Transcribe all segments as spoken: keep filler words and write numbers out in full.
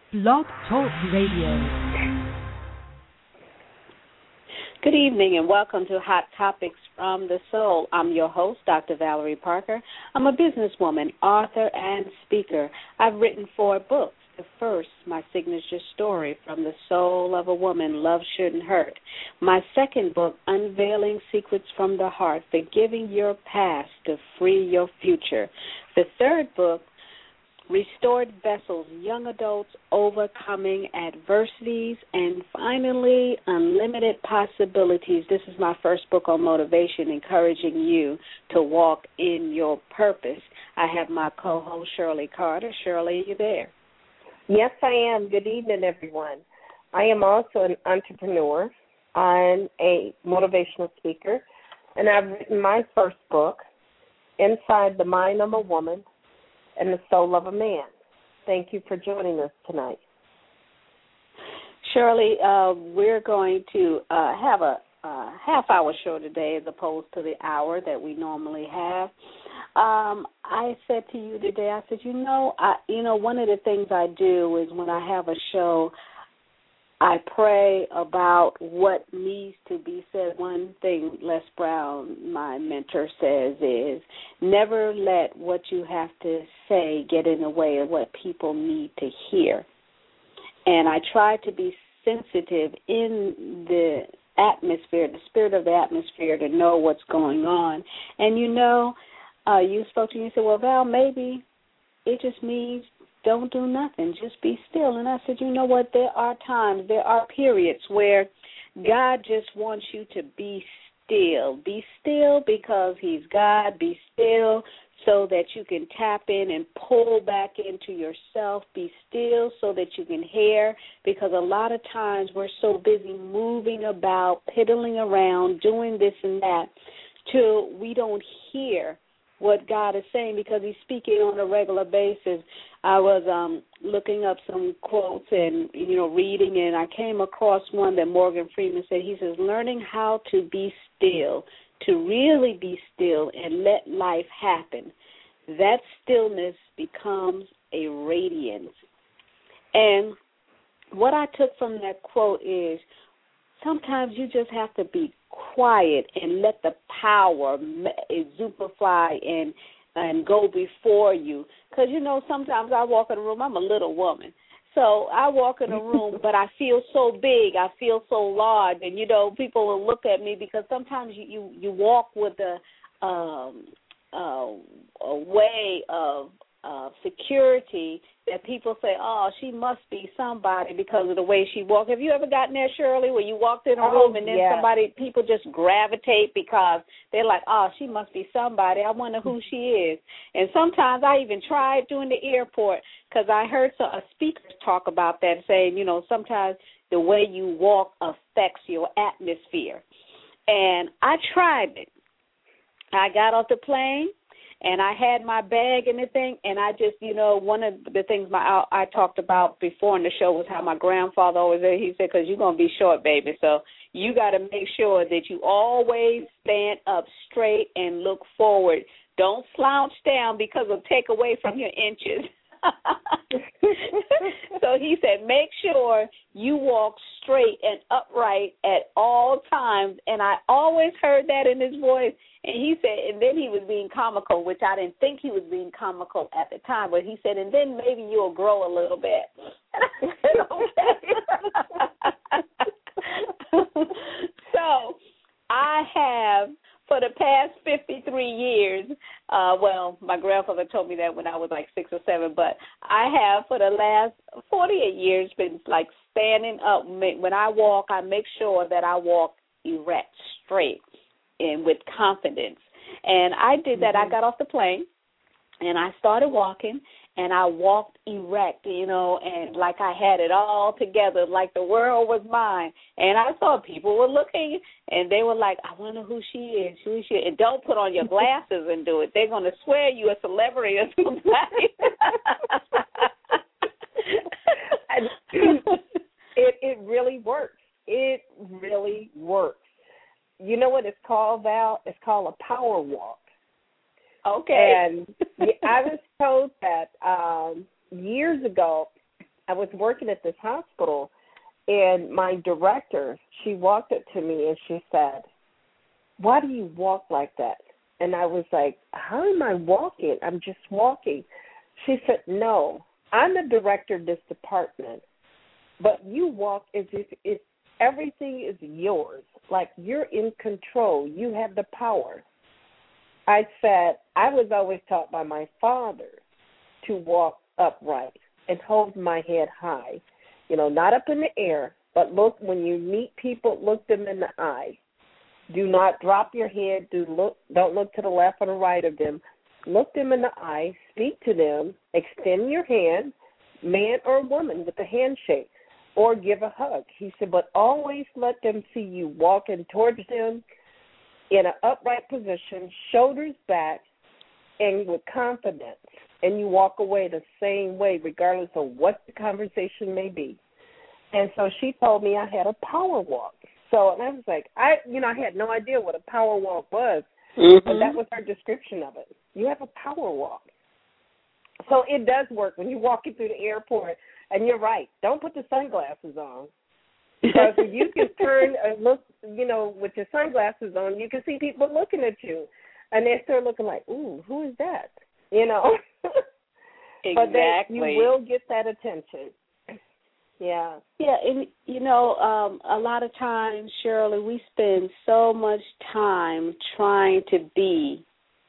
Blog Talk Radio. Good evening and welcome to Hot Topics from the Soul. I'm your host, Doctor Valerie Parker. I'm a businesswoman, author, and speaker. I've written four books. The first, my signature story, From the Soul of a Woman, Love Shouldn't Hurt. My second book, Unveiling Secrets from the Heart, Forgiving Your Past to Free Your Future. The third book, Restored Vessels, Young Adults Overcoming Adversities, and finally, Unlimited Possibilities. This is my first book on motivation, encouraging you to walk in your purpose. I have my co-host, Shirley Carter. Shirley, are you there? Yes, I am. Good evening, everyone. I am also an entrepreneur. I'm a motivational speaker, and I've written my first book, Inside the Mind of a Woman and the Soul of a Man. Thank you for joining us tonight. Shirley, uh, we're going to uh, have a uh, half-hour show today as opposed to the hour that we normally have. Um, I said to you today, I said, you know, I, you know, one of the things I do is when I have a show, I pray about what needs to be said. One thing Les Brown, my mentor, says is never let what you have to say get in the way of what people need to hear. And I try to be sensitive in the atmosphere, the spirit of the atmosphere, to know what's going on. And, you know, uh, you spoke to me and said, well, Val, maybe it just means don't do nothing. Just be still. And I said, you know what? There are times, there are periods where God just wants you to be still. Be still because he's God. Be still so that you can tap in and pull back into yourself. Be still so that you can hear, because a lot of times we're so busy moving about, piddling around, doing this and that, till we don't hear what God is saying, because he's speaking on a regular basis. I was um, looking up some quotes and, you know, reading, and I came across one that Morgan Freeman said. He says, learning how to be still, to really be still and let life happen. That stillness becomes a radiance. And what I took from that quote is sometimes you just have to be quiet and let the power exemplify and and go before you. Because, you know, sometimes I walk in a room, I'm a little woman. So I walk in a room, but I feel so big, I feel so large, and, you know, people will look at me because sometimes you, you, you walk with a, um, uh, a way of uh, security that people say, oh, she must be somebody because of the way she walks. Have you ever gotten there, Shirley, where you walked in a room oh, and then yes. somebody, people just gravitate because they're like, oh, she must be somebody. I wonder who she is. And sometimes I even tried doing the airport because I heard some uh, speakers talk about that, saying, you know, sometimes the way you walk affects your atmosphere. And I tried it. I got off the plane, and I had my bag and everything, and I just, you know, one of the things my I, I talked about before in the show was how my grandfather always said, he said, because you're going to be short, baby, so you got to make sure that you always stand up straight and look forward. Don't slouch down because it'll take away from your inches. So he said, make sure you walk straight and upright at all times. And I always heard that in his voice. And he said, and then he was being comical, which I didn't think he was being comical at the time. But he said, and then maybe you'll grow a little bit. And I said, okay. So I have, for the past fifty-three years, uh, well, my grandfather told me that when I was like six or seven, but I have for the last forty-eight years been like standing up. When I walk, I make sure that I walk erect, straight, and with confidence. And I did that. Mm-hmm. I got off the plane, and I started walking, and I walked erect, you know, and like I had it all together, like the world was mine. And I saw people were looking, and they were like, I wonder who she is, who is she? And don't put on your glasses and do it. They're going to swear you a celebrity or somebody. it, it really works. It really works. You know what it's called, Val? It's called a power walk. Okay. And I was told that um, years ago I was working at this hospital, and my director, she walked up to me and she said, "Why do you walk like that?" And I was like, "How am I walking? I'm just walking." She said, "No, I'm the director of this department, but you walk as if it's, everything is yours, like you're in control. You have the power." I said, I was always taught by my father to walk upright and hold my head high, you know, not up in the air, but look, when you meet people, look them in the eye. Do not drop your head. Do look, don't look to the left or the right of them. Look them in the eye, speak to them, extend your hand, man or woman, with a handshake, or give a hug. He said, but always let them see you walking towards them in an upright position, shoulders back, and with confidence. And you walk away the same way, regardless of what the conversation may be. And so she told me I had a power walk. So, and I was like, I, you know, I had no idea what a power walk was, mm-hmm. but that was her description of it. You have a power walk. So it does work when you're walking through the airport, and you're right. Don't put the sunglasses on. Because you can turn and look, you know, with your sunglasses on, you can see people looking at you. And they start looking like, ooh, who is that? You know. Exactly. But then you will get that attention. Yeah. Yeah, and, you know, um, a lot of times, Shirley, we spend so much time trying to be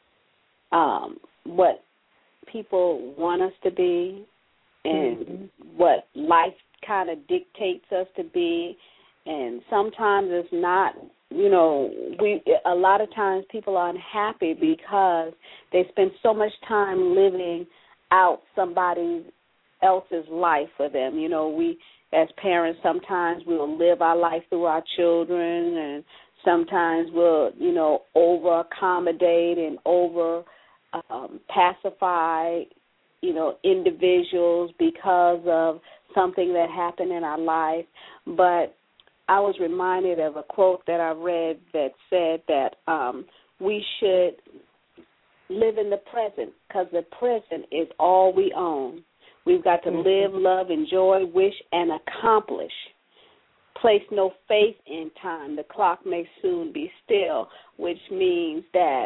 um, what people want us to be and mm-hmm. what life kind of dictates us to be, and sometimes it's not, you know, we a lot of times people are unhappy because they spend so much time living out somebody else's life for them. You know, we as parents sometimes we'll live our life through our children, and sometimes we'll, you know, over accommodate and over um, pacify, you know, individuals because of something that happened in our life. But I was reminded of a quote that I read that said that um, we should live in the present because the present is all we own. We've got to live, love, enjoy, wish, and accomplish. Place no faith in time. The clock may soon be still, which means that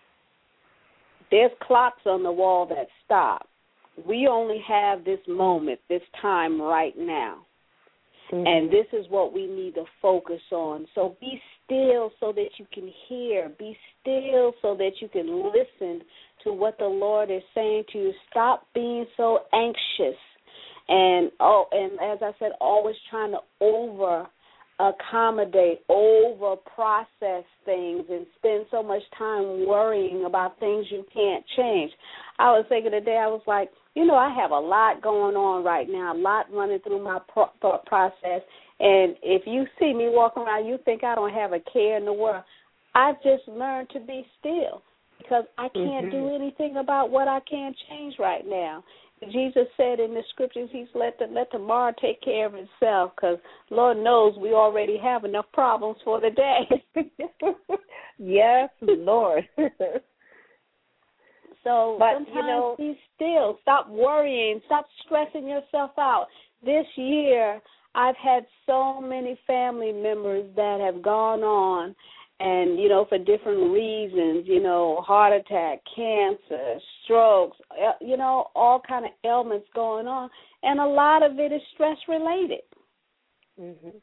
there's clocks on the wall that stop. We only have this moment, this time right now. Mm-hmm. And this is what we need to focus on. So be still so that you can hear. Be still so that you can listen to what the Lord is saying to you. Stop being so anxious. And, oh, and as I said, always trying to over accommodate, over process things and spend so much time worrying about things you can't change. I was thinking today, I was like, you know, I have a lot going on right now, a lot running through my pro- thought process. And if you see me walking around, you think I don't have a care in the world. I've just learned to be still because I can't mm-hmm. do anything about what I can't change right now. Jesus said in the scriptures, he's let the, let tomorrow take care of itself because Lord knows we already have enough problems for the day. Yes, Lord. So but, sometimes you know, be still. Stop worrying. Stop stressing yourself out. This year, I've had so many family members that have gone on and, you know, for different reasons, you know, heart attack, cancer, strokes, you know, all kind of ailments going on. And a lot of it is stress-related. Mm-hmm.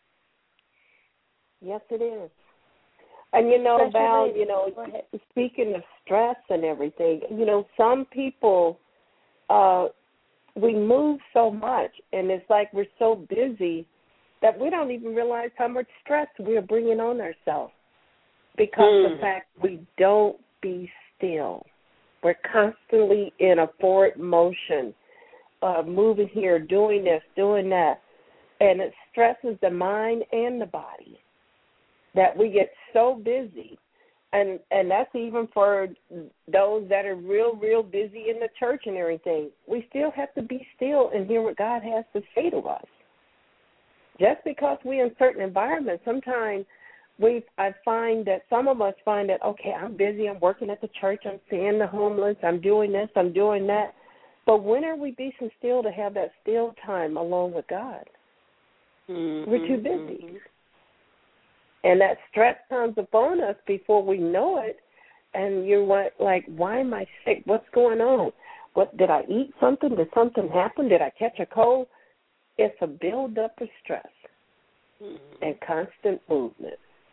Yes, it is. And, you know, Val, you know, speaking of stress and everything, you know, some people, uh, we move so much, and it's like we're so busy that we don't even realize how much stress we're bringing on ourselves because mm. of the fact we don't be still. We're constantly in a forward motion, uh, moving here, doing this, doing that, and it stresses the mind and the body. That we get so busy, and and that's even for those that are real, real busy in the church and everything. We still have to be still and hear what God has to say to us. Just because we're in certain environments, sometimes we I find that some of us find that, okay, I'm busy, I'm working at the church, I'm seeing the homeless, I'm doing this, I'm doing that. But when are we being still to have that still time alone with God? Mm-hmm. We're too busy. Mm-hmm. And that stress comes upon us before we know it. And you're what, like, why am I sick? What's going on? What, did I eat something? Did something happen? Did I catch a cold? It's a buildup of stress mm-hmm. and constant movement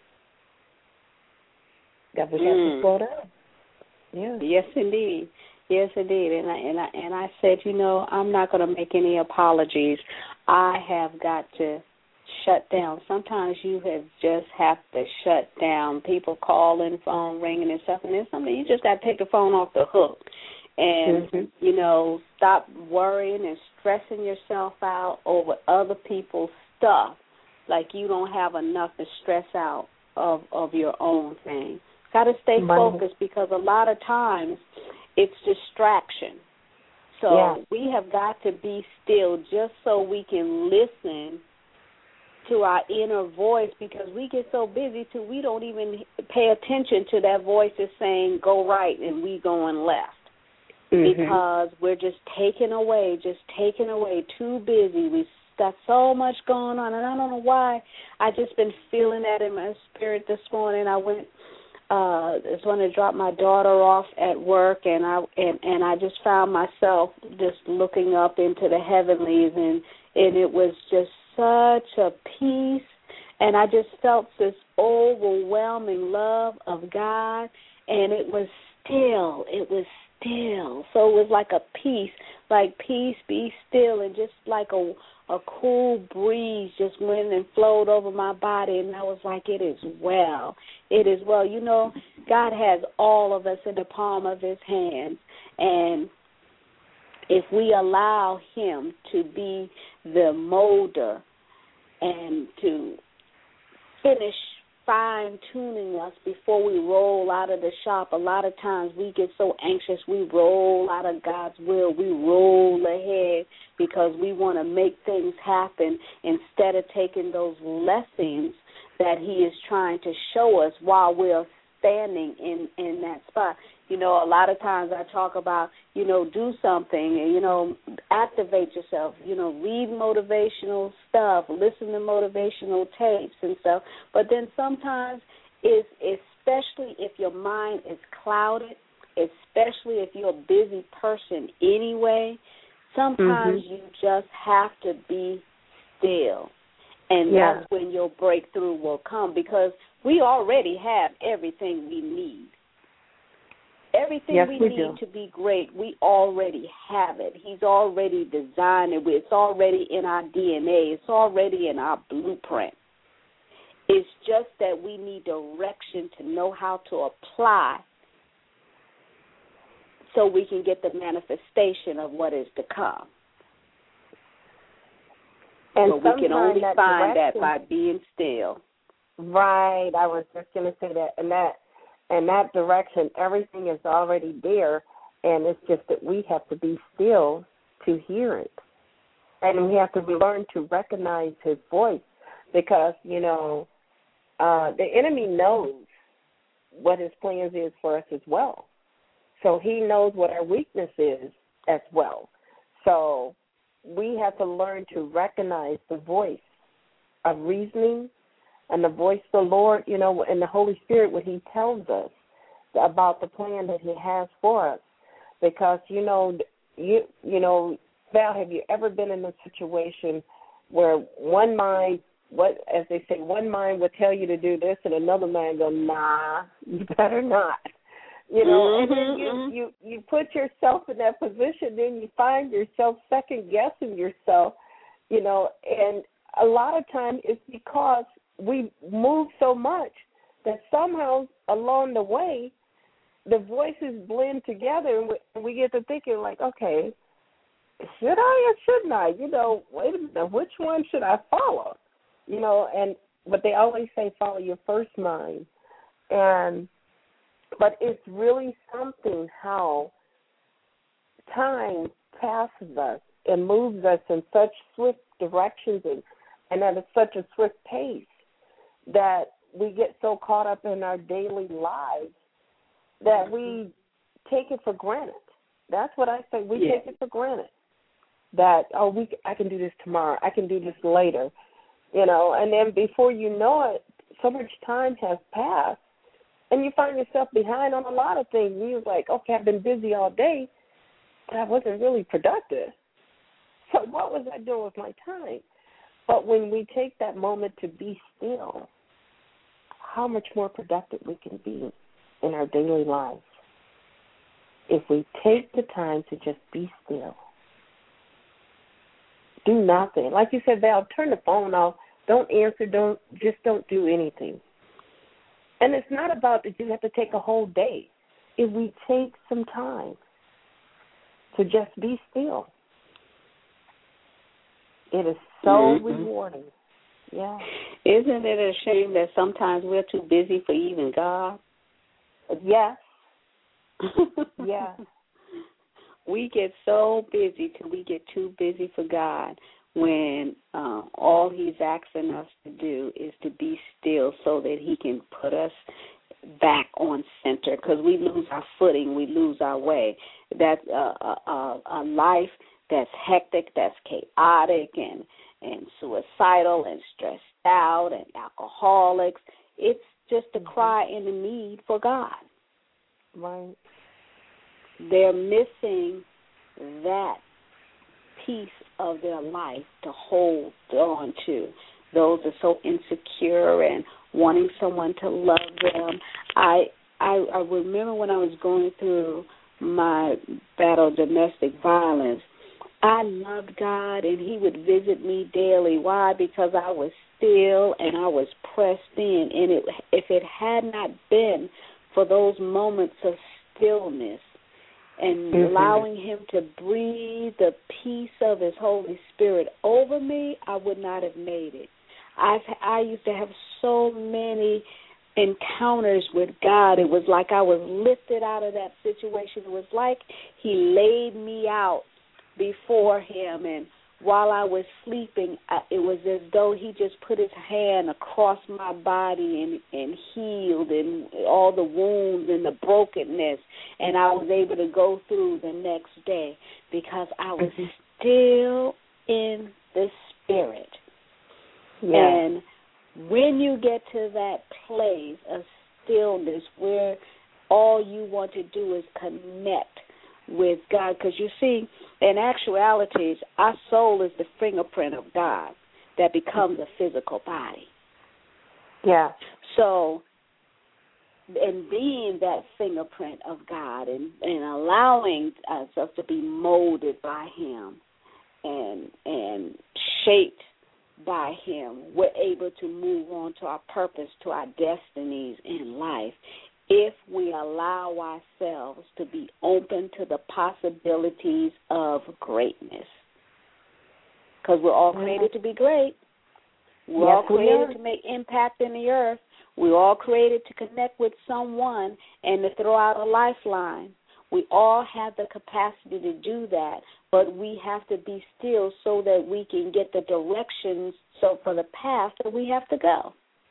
that we have mm. to slow down. Yeah. Yes, indeed. Yes, indeed. And I and I and I said, you know, I'm not going to make any apologies. I have got to shut down. Sometimes you have just have to shut down. People calling, phone ringing and stuff, and there's something you just got to take the phone off the hook, and mm-hmm. you know, stop worrying and stressing yourself out over other people's stuff. Like you don't have enough to stress out of of your own thing. Got to stay focused because a lot of times it's distraction. So yeah. we have got to be still just so we can listen to our inner voice, because we get so busy too we don't even pay attention to that voice that's saying go right and we going left. Mm-hmm. Because we're just taken away, just taken away, too busy. We've got so much going on, and I don't know why. I just been feeling that in my spirit this morning. I went Uh, I just wanted to drop my daughter off at work, and I and, and I just found myself just looking up into the heavenlies, and, and it was just such a peace, and I just felt this overwhelming love of God, and it was still, it was still. So it was like a peace, like peace, be still, and just like a a cool breeze just went and flowed over my body, and I was like, it is well. It is well. You know, God has all of us in the palm of his hands, and if we allow him to be the molder and to finish fine-tuning us before we roll out of the shop, a lot of times we get so anxious we roll out of God's will. We roll ahead because we want to make things happen instead of taking those lessons that he is trying to show us while we're standing in, in that spot. You know, a lot of times I talk about, you know, do something, and, you know, activate yourself, you know, read motivational stuff, listen to motivational tapes and stuff. But then sometimes, it's, especially if your mind is clouded, especially if you're a busy person anyway, sometimes mm-hmm. you just have to be still. And yeah. that's when your breakthrough will come, because we already have everything we need. Everything yes, we, we need do. to be great, we already have it. He's already designed it. It's already in our D N A. It's already in our blueprint. It's just that we need direction to know how to apply so we can get the manifestation of what is to come. And but we can only that find direction, that by being still. Right. I was just going to say that. And that, and that direction, everything is already there, and it's just that we have to be still to hear it. And we have to learn to recognize his voice, because, you know, uh, the enemy knows what his plans is for us as well. So he knows what our weakness is as well. So we have to learn to recognize the voice of reasoning and the voice of the Lord, you know, and the Holy Spirit when he tells us about the plan that he has for us. Because, you know, you you know, Val, have you ever been in a situation where one mind, what as they say, one mind would tell you to do this and another mind go, nah, you better not. You know, mm-hmm, and then you, mm-hmm. you, you put yourself in that position, then you find yourself second-guessing yourself, you know, and a lot of times it's because we move so much that somehow along the way the voices blend together, and we, and we get to thinking like, okay, should I or shouldn't I? You know, wait a minute, which one should I follow? You know, and but they always say follow your first mind, and but it's really something how time passes us and moves us in such swift directions and, and at such a swift pace that we get so caught up in our daily lives that we take it for granted. That's what I say. We Yeah. take it for granted that, oh, we I can do this tomorrow. I can do this later, you know. And then before you know it, so much time has passed, and you find yourself behind on a lot of things. And you're like, okay, I've been busy all day, but I wasn't really productive. So what was I doing with my time? But when we take that moment to be still, how much more productive we can be in our daily lives if we take the time to just be still. Do nothing. Like you said, Val, turn the phone off. Don't answer. Don't just don't do anything. And it's not about that you have to take a whole day. If we take some time to just be still, it is so mm-hmm. rewarding. Yeah. Isn't it a shame that sometimes we're too busy for even God? Yes. Yeah. We get so busy till we get too busy for God when uh, all he's asking us to do is to be still so that he can put us back on center, because we lose our footing, we lose our way. That's a, a, a life that's hectic, that's chaotic and, and suicidal and stressed out and alcoholics. It's just a cry and a need for God. Right. They're missing that piece of their life to hold on to. Those are so insecure and wanting someone to love them. I, I I remember when I was going through my battle of domestic violence, I loved God, and he would visit me daily. Why? Because I was still and I was pressed in. And it, if it had not been for those moments of stillness and mm-hmm. allowing him to breathe the peace of his Holy Spirit over me, I would not have made it. I've, I used to have so many encounters with God. It was like I was lifted out of that situation. It was like he laid me out before him, and while I was sleeping, I, it was as though he just put his hand across my body and, and healed and all the wounds and the brokenness, and I was able to go through the next day because I was still in the Spirit. Yeah. And when you get to that place of stillness where all you want to do is connect with God, because you see, in actuality, our soul is the fingerprint of God that becomes a physical body. Yeah. So, in being that fingerprint of God and, and allowing us to be molded by him and and shaped by him, we're able to move on to our purpose, to our destinies in life, if we allow ourselves to be open to the possibilities of greatness. Because we're all created to be great. We're yes, all created we to make impact in the earth. We're all created to connect with someone and to throw out a lifeline. We all have the capacity to do that, but we have to be still so that we can get the directions so for the path that we have to go.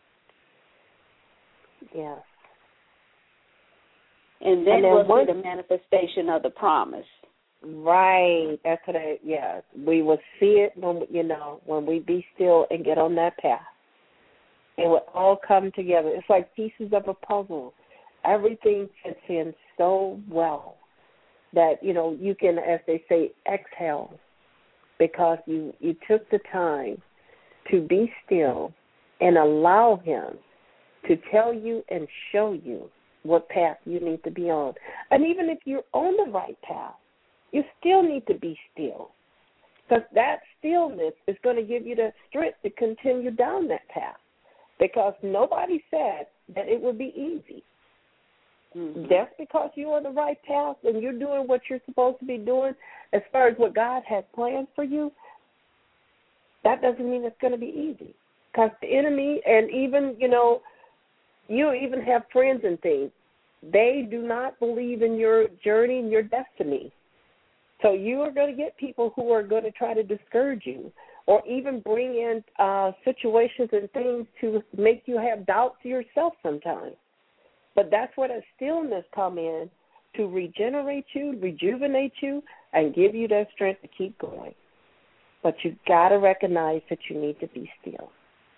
Yes. And then, and then we'll once, see the manifestation of the promise. Right. That's what I, yeah. We will see it when, you know, when we be still and get on that path. It will all come together. It's like pieces of a puzzle. Everything fits in so well that, you know, you can, as they say, exhale because you, you took the time to be still and allow him to tell you and show you what path you need to be on. And even if you're on the right path, you still need to be still because that stillness is going to give you the strength to continue down that path because nobody said that it would be easy. Mm-hmm. Just because you're on the right path and you're doing what you're supposed to be doing as far as what God has planned for you, that doesn't mean it's going to be easy because the enemy and even, you know, you even have friends and things. They do not believe in your journey and your destiny. So you are going to get people who are going to try to discourage you or even bring in uh, situations and things to make you have doubts yourself sometimes. But that's where that stillness come in to regenerate you, rejuvenate you, and give you that strength to keep going. But you got to recognize that you need to be still.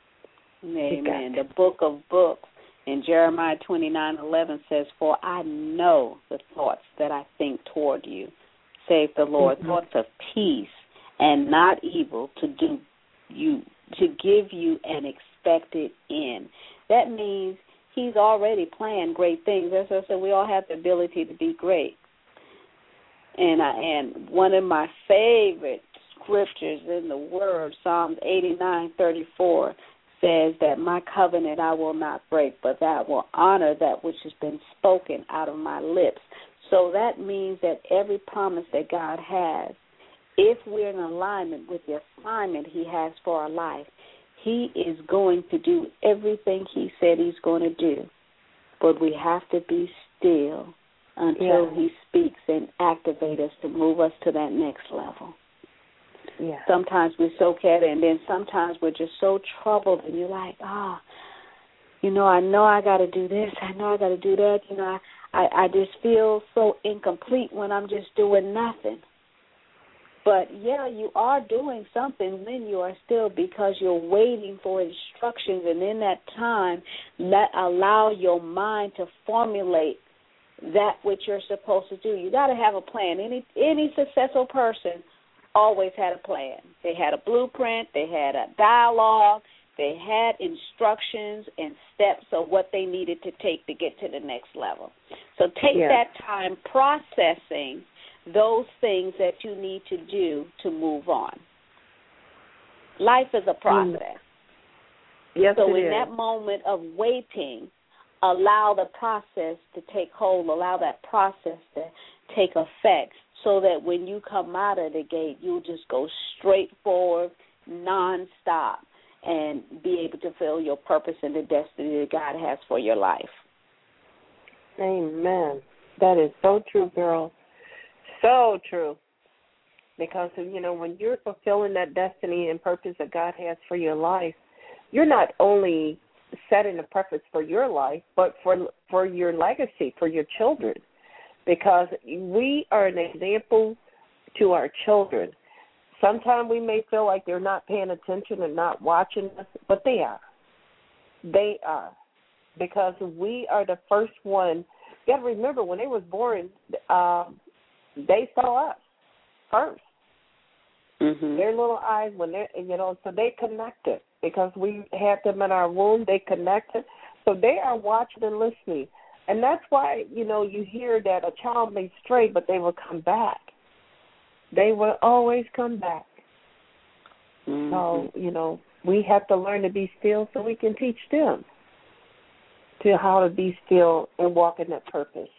Amen. The book of books in Jeremiah twenty-nine eleven says, "For I know the thoughts that I think toward you, saith the Lord, mm-hmm. thoughts of peace and not evil, to do you to give you an expected end." That means He's already planned great things. As I said, we all have the ability to be great. And I, and one of my favorite scriptures in the Word, Psalms eighty-nine thirty-four, says that my covenant I will not break, but that I will honor that which has been spoken out of my lips. So that means that every promise that God has, if we're in alignment with the assignment He has for our life, He is going to do everything He said He's going to do. But we have to be still until yeah. He speaks and activate us to move us to that next level. Yeah. Sometimes we're so carried, and then sometimes we're just so troubled, and you're like, ah, oh, you know, I know I got to do this. I know I got to do that. You know, I, I, I just feel so incomplete when I'm just doing nothing. But, yeah, you are doing something when you are still, because you're waiting for instructions, and in that time, let allow your mind to formulate that which you're supposed to do. You got to have a plan. Any any successful person always had a plan. They had a blueprint. They had a dialogue. They had instructions and steps of what they needed to take to get to the next level. So take yeah. that time processing those things that you need to do to move on. Life is a process. Mm. Yes, so it in is. that moment of waiting, allow the process to take hold, allow that process to take effect, so that when you come out of the gate, you'll just go straight forward, nonstop, and be able to fulfill your purpose and the destiny that God has for your life. Amen. That is so true, girl. So true. Because, you know, when you're fulfilling that destiny and purpose that God has for your life, you're not only setting a purpose for your life, but for for your legacy, for your children. Because we are an example to our children. Sometimes we may feel like they're not paying attention and not watching us, but they are. They are. Because we are the first one. You got to remember, when they was born, um, they saw us first. Mm-hmm. Their little eyes, when they're, you know, so they connected. Because we had them in our womb, they connected. So they are watching and listening. And that's why, you know, you hear that a child may stray, but they will come back. They will always come back. Mm-hmm. So, you know, we have to learn to be still so we can teach them to how to be still and walk in that purpose.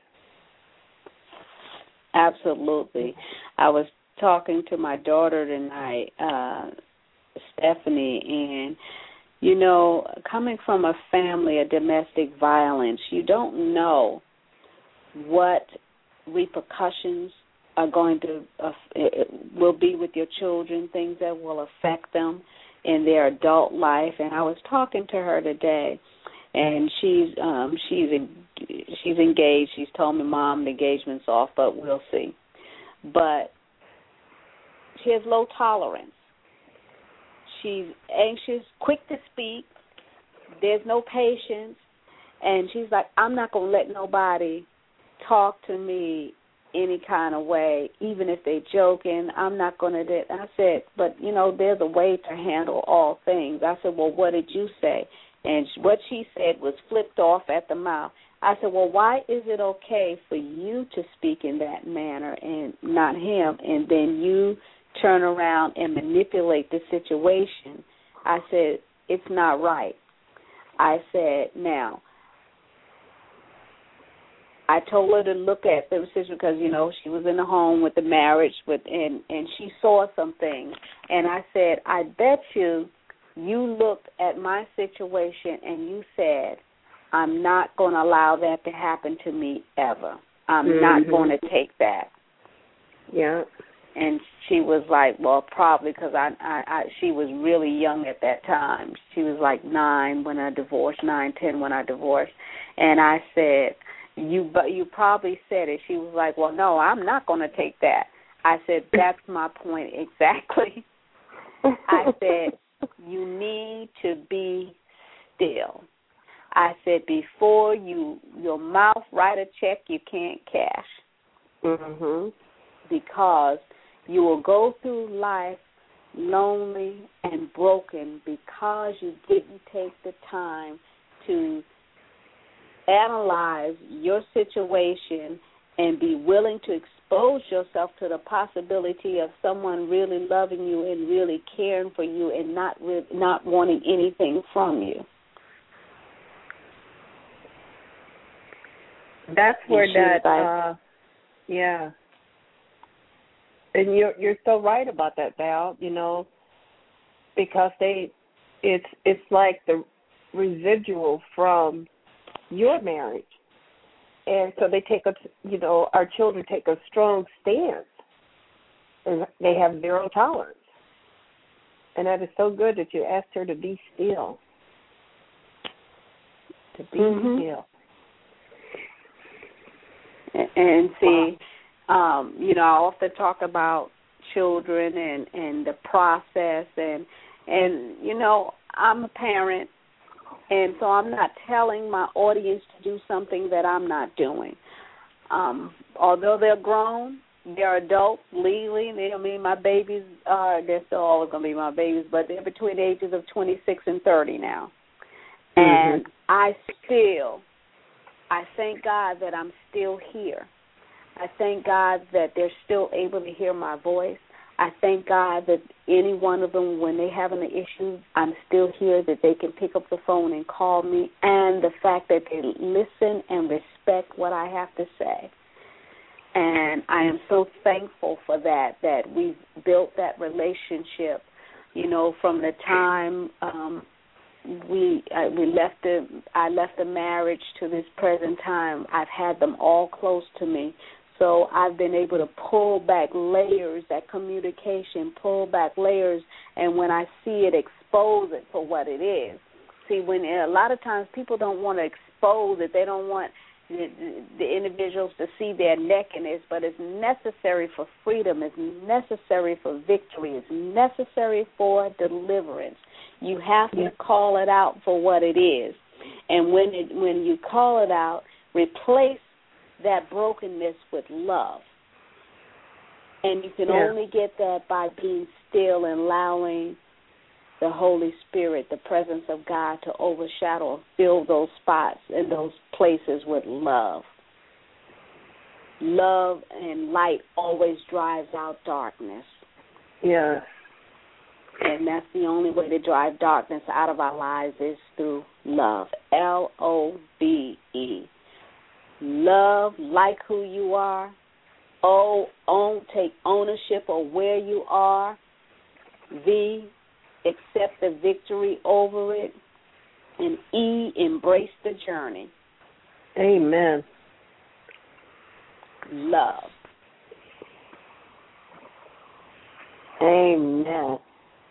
Absolutely. I was talking to my daughter tonight, uh, Stephanie, and you know, coming from a family of domestic violence, you don't know what repercussions are going to uh, will be with your children, things that will affect them in their adult life. And I was talking to her today, and she's um, she's she's engaged. She's told me, Mom, the engagement's off, but we'll see. But she has low tolerance. She's anxious, quick to speak. There's no patience. And she's like, I'm not going to let nobody talk to me any kind of way, even if they're joking. I'm not going to do it. And I said, but, you know, there's a way to handle all things. I said, well, what did you say? And what she said was flipped off at the mouth. I said, well, why is it okay for you to speak in that manner and not him, and then you turn around and manipulate the situation? I said, it's not right. I said, now, I told her to look at the situation because, you know, she was in the home with the marriage, with and, and she saw some things. And I said, I bet you you looked at my situation and you said, I'm not going to allow that to happen to me ever. I'm mm-hmm. not going to take that. Yeah. And she was like, well, probably because I, I, I, she was really young at that time. She was like nine when I divorced, nine, ten when I divorced. And I said, You but you probably said it. She was like, well, no, I'm not going to take that. I said, that's my point exactly. I said, you need to be still. I said, before you your mouth write a check you can't cash. Mm-hmm. Because you will go through life lonely and broken because you didn't take the time to analyze your situation and be willing to expose yourself to the possibility of someone really loving you and really caring for you and not re- not wanting anything from you. That's where that, uh, yeah. And you're you're so right about that, Val. You know, because they, it's it's like the residual from your marriage, and so they take a, you know, our children take a strong stance, and they have zero tolerance. And that is so good that you asked her to be still, to be mm-hmm. still. And, and see. Wow. Um, you know, I often talk about children and, and the process, and, and, you know, I'm a parent, and so I'm not telling my audience to do something that I'm not doing. Um, although they're grown, they're adults legally. They, I mean, my babies are, they're still always going to be my babies, but they're between the ages of twenty-six and thirty now. Mm-hmm. And I still, I thank God that I'm still here. I thank God that they're still able to hear my voice. I thank God that any one of them, when they have an issue, I'm still here, that they can pick up the phone and call me, and the fact that they listen and respect what I have to say. And I am so thankful for that, that we've built that relationship, you know, from the time um, we uh, we left the I left the marriage to this present time. I've had them all close to me. So I've been able to pull back layers, that communication, pull back layers, and when I see it, expose it for what it is. See, when a lot of times people don't want to expose it, they don't want the, the individuals to see their nakedness, but it's necessary for freedom, it's necessary for victory, it's necessary for deliverance. You have to call it out for what it is. And when it, when you call it out, replace that brokenness with love. And you can yeah. only get that by being still and allowing the Holy Spirit, the presence of God, to overshadow and fill those spots and those places with love. Love and light always drives out darkness. Yeah. And that's the only way to drive darkness out of our lives is through love. L O V E. Love, like who you are. O, own, take ownership of where you are. V, accept the victory over it. And E, embrace the journey. Amen. Love. Amen.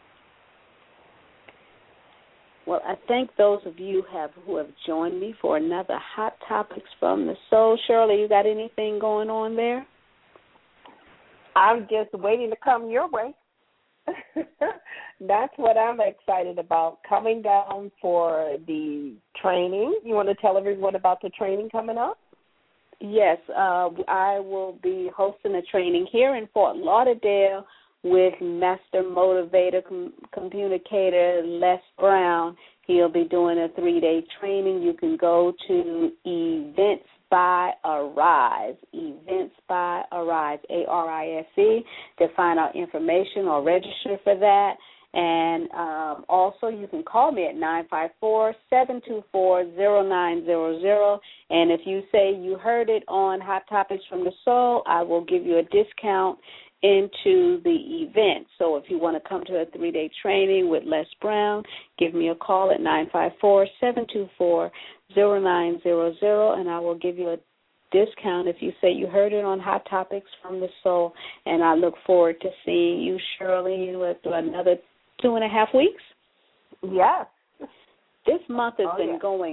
Well, I thank those of you have who have joined me for another Hot Topics from the Soul. Shirley, you got anything going on there? I'm just waiting to come your way. That's what I'm excited about, coming down for the training. You want to tell everyone about the training coming up? Yes, uh, I will be hosting a training here in Fort Lauderdale with Master Motivator, com- Communicator Les Brown. He'll be doing a three-day training. You can go to Events by Arise, Events by Arise, A R I S E, to find out information or register for that. And um, also you can call me at nine five four, seven two four, zero nine zero zero. And if you say you heard it on Hot Topics from the Soul, I will give you a discount into the event. So if you want to come to a three-day training with Les Brown, give me a call at nine five four, seven two four, zero nine zero zero, and I will give you a discount if you say you heard it on Hot Topics from the Soul. And I look forward to seeing you, Shirley, in another two and a half weeks. Yes. This month has oh, been yeah. going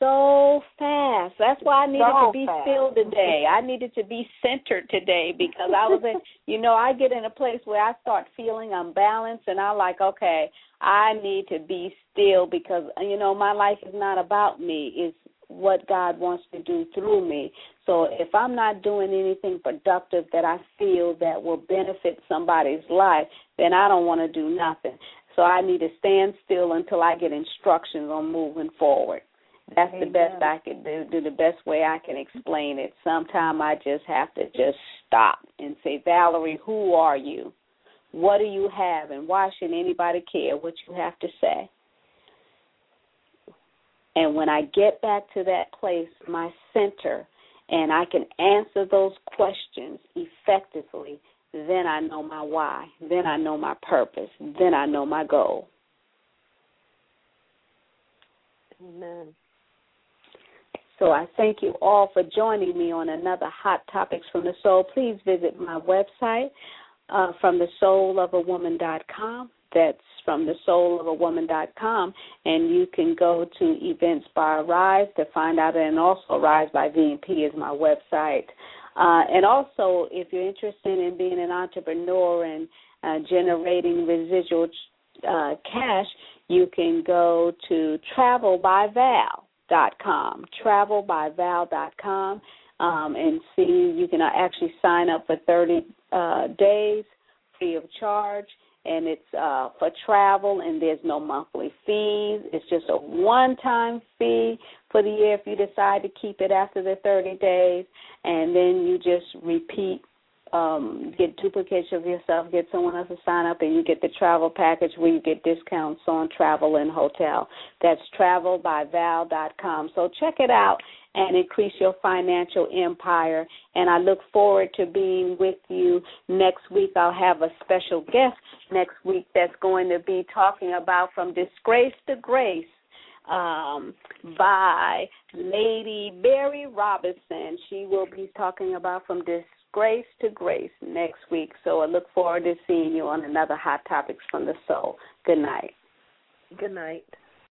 so fast. That's why I needed so to be fast. still today. I needed to be centered today because I was in, you know, I get in a place where I start feeling unbalanced and I'm like, okay, I need to be still because, you know, my life is not about me. It's what God wants to do through me. So if I'm not doing anything productive that I feel that will benefit somebody's life, then I don't want to do nothing. So I need to stand still until I get instructions on moving forward. That's Amen. The best I can do, do the best way I can explain it. Sometimes I just have to just stop and say, Valerie, who are you? What do you have? And why should anybody care what you have to say? And when I get back to that place, my center, and I can answer those questions effectively, then I know my why. Then I know my purpose. Then I know my goal. Amen. So I thank you all for joining me on another Hot Topics from the Soul. Please visit my website, uh, from the soul of a woman dot com. That's from the soul of a woman dot com, and you can go to Events by Arise to find out, and also Arise by V and P is my website. Uh, and also, if you're interested in being an entrepreneur and uh, generating residual uh, cash, you can go to travel by val dot com, travel by val dot com, um, and see, you can actually sign up for thirty uh, days free of charge. And it's uh, for travel, and there's no monthly fees. It's just a one-time fee for the year if you decide to keep it after the thirty days, and then you just repeat, um, get duplicates of yourself, get someone else to sign up, and you get the travel package where you get discounts on travel and hotel. That's travel by val dot com. So check it out and increase your financial empire. And I look forward to being with you next week. I'll have a special guest next week that's going to be talking about From Disgrace to Grace um, by Lady Mary Robinson. She will be talking about From Disgrace to Grace next week. So I look forward to seeing you on another Hot Topics from the Soul. Good night. Good night.